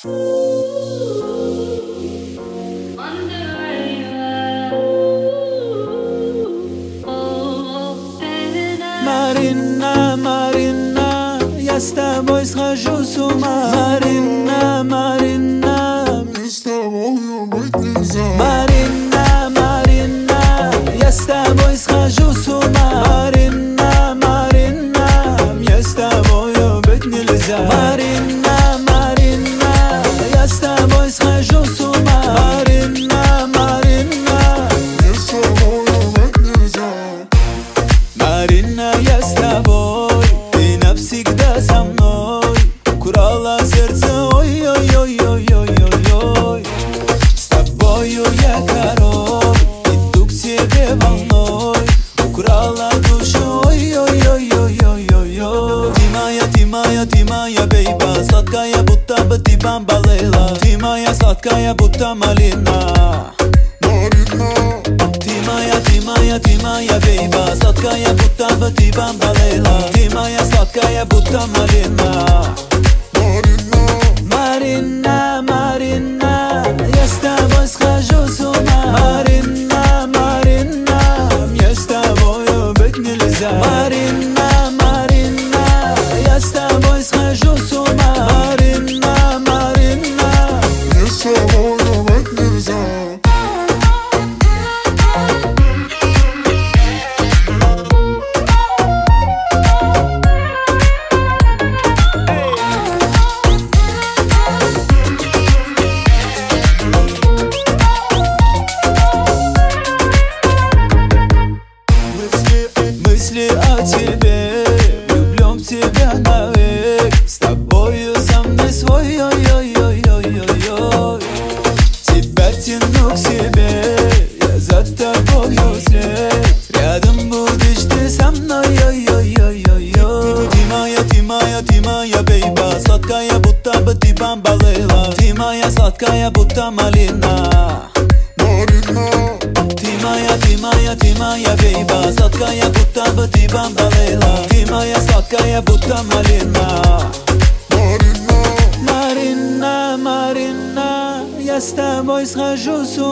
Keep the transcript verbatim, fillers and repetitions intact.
Марина, Марина, я с тобой схожу с ума. Марина, Марина, мне с тобою быть нельзя. Марина, Марина, я с тобой схожу с ума. Марина, Марина, мне с тобою быть нельзя. Марина, Марина, я с тобой схожу с ума. Марина, Марина, мне с тобою быть нельзя. Марина, я с тобой, ты навсегда со мной. Украла сердце, ой-ой-ой-ой-ой-ой-ой. С тобою я король, иду к тебе волной. Украла душу, ой-ой-ой-ой-ой-ой. Ты моя, ты моя, ты моя, бейба. Сладкая, будто бы ты бомбалейла. Ты моя сладкая, будто малина. Марина, Ты моя, ты моя, ты моя, бейба. Сладкая, будто бы ты бомбалейла. Ты моя сладкая, будто малина. Марина, Марина, Марина, я с тобой схожу с ума. Марина, Марина, мне с тобою быть нельзя. Марина, Марина, я с тобой схожу с ума. Марина, Марина, мне с тобою быть нельзя. Мысли о тебе, влюблен в тебя навек. С тобою со мной свой, ой-ой-ой-ой-ой-ой. Тебя тяну к себе, я за тобою след. Рядом будешь ты со мной, ой-ой-ой-ой-ой. Ты моя, ты моя, ты моя, бейба. Сладкая, будто бы ты бомбалейла. Ты моя сладкая, будто малина. Марина, Ты моя, ты моя, ты моя, бейба. Сладкая, будто бы ты бомбалейла. Ты моя сладкая, будто малина. Марина, Марина, Марина, я с тобой схожу с